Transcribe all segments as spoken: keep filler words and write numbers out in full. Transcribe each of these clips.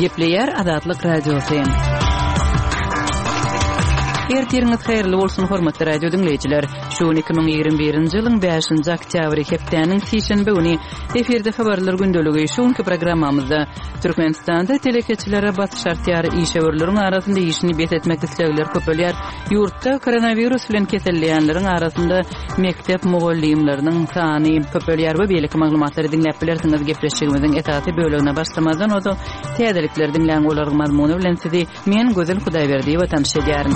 Gepleyer Azatlyk Radiosu. Ertiriniz hayırlı bolsun hormatly radio dinleyijiler. Şu iki ming ýigirme birinji ýylyň beşinji oktýabry hepdeniň sişenbe güni eferde habarlar gündöligi şuňky programmamyzda Türkmenistanda telekeçilere bas şartýary işewerleriň arasynda işini bet etmek islegler köpelýär. Ýurtda koronavirus bilen kesellenýänleriň arasynda mektep mugallimleriniň sany köpelýär we beýleki maglumatlary dinläp bilersiňiz. Gepleşigimiziň esasy bölügine başlamazdan oda täzelikler dinlän bolarlyk mazmuny bilen sizi men Gözel Hudaýberdiýewa tanış edýärim.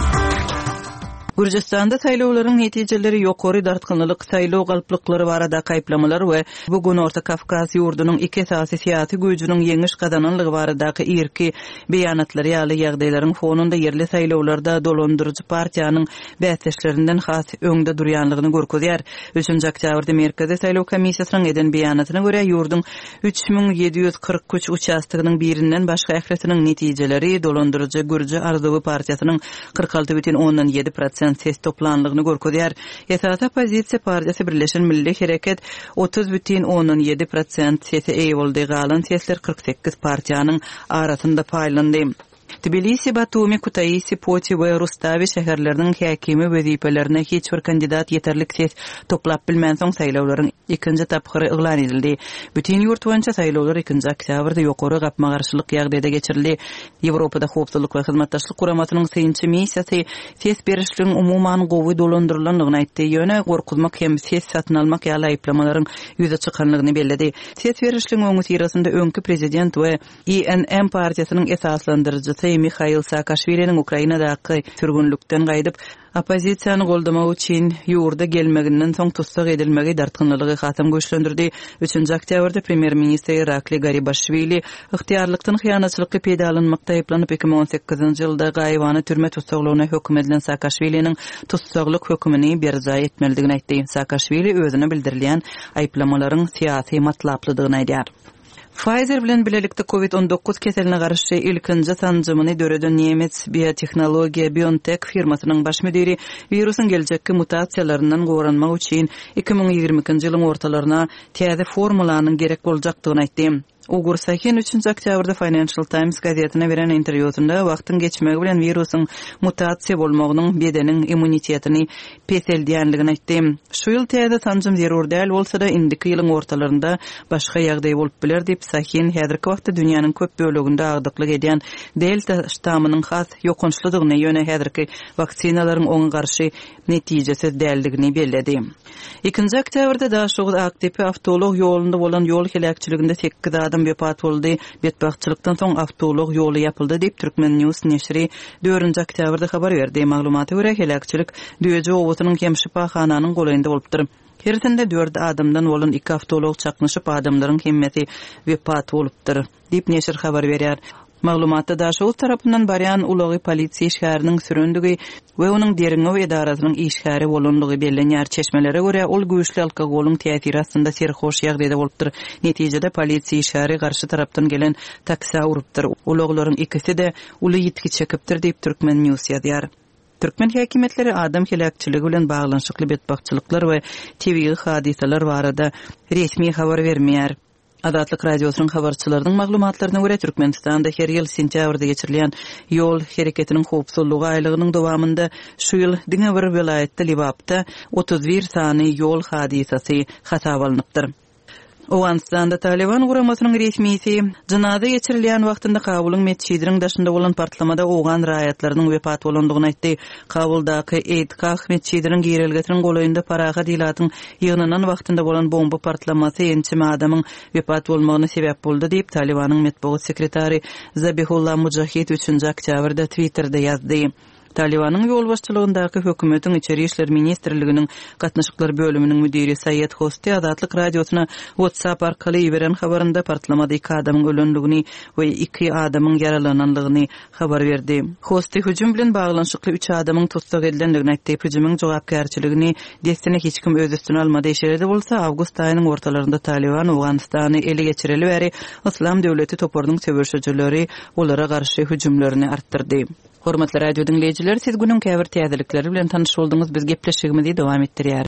Gürjistanda saýlawlaryň netijeleri ýokary dartgynlyk saýlaw galplyklary barada gaýplamalar we bugun Orta Kafkas ýurdunyň iki esasy syýasy güýjüniň ýeňiş gazananlygy baradaky irki beýanatlary ýaly ýagdaýlaryň fonunda yerli saýlawlarda dolandyrjy partiýanyň bäsleşlerinden has öňde durýanlygyny görkezýär. üçinji oktýabrda Merkezi Saýlaw Komissiýasynyň eden beýanatyna görä ýurdun üç ming ýedi ýüz kırk üç uçastygynyň birinden başga ähretiniň netijeleri dolandyrjy Gürji Arzuwy partiýasynyň kırk alty бүтүn ondan ýedi prosent ses toplanlygyny görkezýär. Esasy opozisiýa partiýasy Birleşen Milli Hereket otuz бүтүn ondan ýedi prosent sesi eý boldy. Galan sesler kırk sekiz partiýanyň arasynda paýlandy. Tbilisi, Batumi, Kutaisi, Poti we Rustavi şäherleriniň häkimi wezipelerine hiç bir kandidat yeterlik ses toplap bilmän soň saýlawlaryň ikinji tapgyry eglan edildi. Bütün ýurt boýunça saýlawlar ikinji oktýabrda ýokary gapma garşylyk ýagdaýda geçirildi. Ýewropada howpsuzlyk we hyzmatdaşlyk guramatynyň synçy missiýasy ses berişligiň umumyň gowy dolandyrylanyny aýtdy. Ýöne gorkuzmak hem ses satyn almak ýaly aýplamalaryň ýüze çykanlygyny bellädi. Ses berişligiň öňü sirasynda öňkü prezident we I N M partiýasynyň esaslandyrjy Mikhail Saakashvili'nin Ukrainadaky sürgünlükden gaýdyp opozisiýany goldamak üçin ýurda gelmeginden soň tutsak edilmegi dartgynlygy hatam göçlendirdi. üçinji oktýabrda premier ministr Irakli Garibashvili ıhtiyarlykdan hyýanatçylyky peýdalanmakda aýplanyp iki ming on sekizinji ýylda gaýwany türme tutsaklygyna hökm edilen Saakashvili'nin tutsaklyk hökmüni berza etmeligini aýtdy. Saakashvili özüne bildirilýän aýplamalaryň syýasy matlaplydygyny aýdýar. Pfizer bilen bilelikde covid on dokuz keseline garşy ilkinji tanjymyny döreden Niemets biotehnologiýa BioNTech firmasynyň baş müdiri virusyň geljekki mutasiýalaryndan goranmak üçin iki ming ýigirme ikinji ýylyň ortalaryna täze formulanyň gerek boljakdygyny aýtdy. Ugur Sakin üçinji oktýabrda Financial Times gazetine beren interwýusynda wagtyň geçmegi bilen virusyň mutasiýa bolmagynyň bedeniň immunitetini peseldiýänligini aýtdy. Şu ýyl täze tanjym zerur däl bolsa-da indiki ýylyň ortalarynda başga ýagdaý bolup biler diýip Sakin häzirki wagtda dünýäniň köp böleginde agdyklyk edýän delta ştamynyň has ýokunçlygyny ýöne häzirki vaksinalaryň oňa garşy netijesi däldigini belledi. ikinji oktýabrda da şu aktipi awtolog ýolunda bolan ýol helakçyliginde sekiz adam wepat boldy. Betbagtçylykdan soň awtolog ýoly ýapyldy diýip Türkmen News neşri dörtünji oktýabrda habar berdi. Maglumaty görä helakçylyk Düýeje owatynyň Kemşipahananyň golaýynda bolupdyr. Hersinde dört adamdan bolan iki awtolog çaknyşyp adamlaryň hemmeti wepat bolupdyr diýip neşir habar berýär. Maglumatda da şu tarapyndan barýan ulagy polisiýa şäheriniň sürendigi we onuň deriňe edarasynyň işgäri bolanlygy bellenýär. Çeşmelere görä ol güýçli alkogoluň täsiri astynda serhoş ýagdaýda bolupdyr. Netijede polisiýa şäheri garşy tarapdan gelen taksi urupdyr. Ulaglaryň ikisi de uly ýitki çekipdir diýip Türkmen News ýazýar. Türkmen häkimetleri adam helakçylygy bilen baglanşykly betbagtçylyklar we tebii hadisalar barada resmi habar bermeýär. Azatlyk radiosynyň habarçylarynyň maglumatlaryna görä Türkmenistanda her ýyl sentýabrda geçirilen ýol hereketiniň howpsuzlygy aýlygynyň dowamında şu ýyl diňe bir vilayetde Libapda otuz bir sany ýol hadisasy hasaba alınıpdyr. Owganistanda Taliban guramasynyň resmisi jynada geçirilen wagtynda Kabulyň mesçidiniň daşynda bolan partlamada owgan raýatlarynyň wepat bolandygyny aýtdy. Kabuldaky Eidgah mesçidiniň girilgetiniň golaýynda paraga dilatyň ýygynynyň wagtynda bolan bomba partlamasy ençime adamyň wepat bolmagyna sebäp boldy diýip Talibanyň matbuat sekretary Zabihullah Mujahid üçinji oktýabrda Twitterda ýazdy. Talibanyň ýol başçylygyndaky hökümetiň içeri işler ministrliginiň gatnaşyklar bölüminiň müdiri Sayyid Hosti Azatlyk radiosyna WhatsApp arkaly beren habarynda partlamada iki adamyň ölenligini we iki adamyň yaralananlygyny habar berdi. Hosti hüjüm bilen baglanşykly üç adamyň tutsak edilendigini aýtdy. Hüjümyň jogapkärçiligini desene hiç kim öz üstüne almady şerede bolsa awgust aýynyň ortalarynda Taliban Owganistany ele geçireli bäri Islam döwleti toparynyň söwürşüjileri olara garşy hüjümlerini artdyrdy. Hormatly radio dinleyijiler, siz günüň käbir täzelikleri bilen tanyş boldunuz. Biz gepleşigimizi dowam etdirýär.